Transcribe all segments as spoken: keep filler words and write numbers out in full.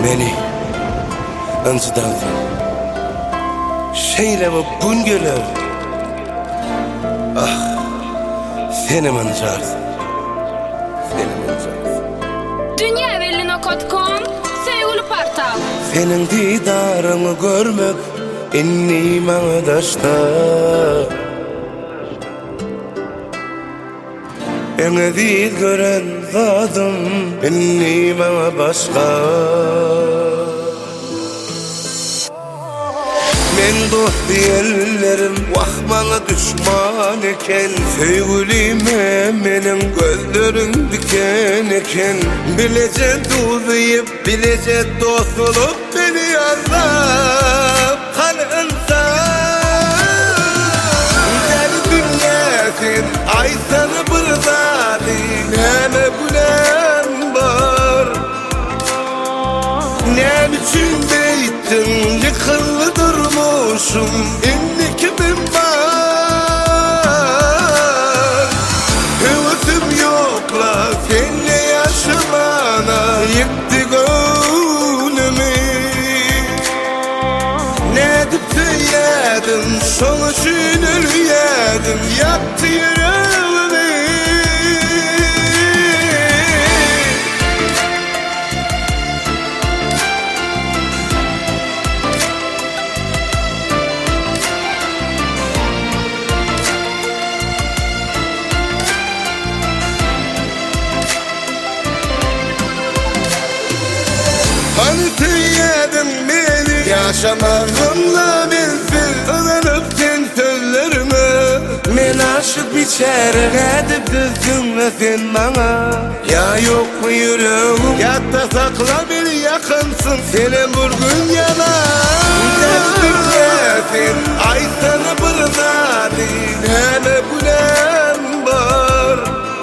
Meni ıncıdaldı. Şeyleme bun gelir. Ah, senim ıncağız. Senim ıncağız. Dünya evvelin okotkom, sevgili partal. Senin didarını görmek inni mağdaşta. Ene değil gören zadım inni bana başka. Men dost diyenlerim vah bana düşman eken, sevgilime menin gözlerin diken eken. Bilece duzayıp bilece dost olup beni yanlar kanınsa. Gel dünyasin ay sana bırzadı, neme bulan var. Ne biçim beytin yıkıldı durmuşum, inni kimim var. Hıvıtım yokla seninle yaşamana, yıktı gönlümü. Ne dip söyledim, sonuçunu yedim, yaktı yüreğimi. Hani tüyedin beni yaşamadımla bilsin, ılanıp sen sözlerime. Men aşık biçere edip düzgünle sen bana. Ya yok mu yüreğim, ya da sakla bir yakınsın, senin vurgun yana. Derdim gelsin ay sana bırzadı, neme bulan var.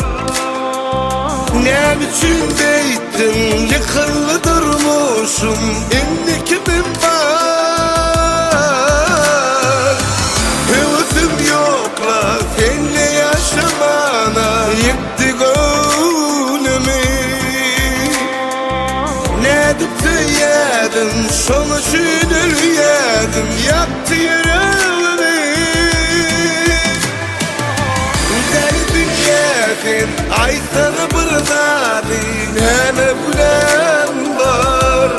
Ne biçim beytin yıkıldı durmuşum, inni kimim var. Hıvıtım yokla seninle yaşamana, yıktı gönlümü. Ne dip söyledim, sonuçunu yedim, yaktı yüreğimi. Derdim gelsin ay sana bırzadı, neme bulan var.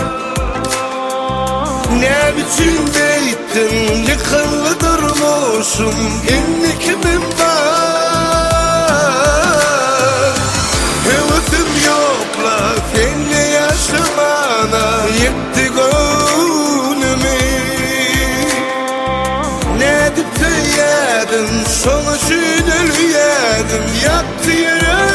Ne biçim beytin yıkıldı durmuşum, inni kimim var. Hıvıtım yokla seninle yaşamana, yıktı gönlümü. Ne dip söyledim, sonuçunu yedim, yaktı yüreğimi.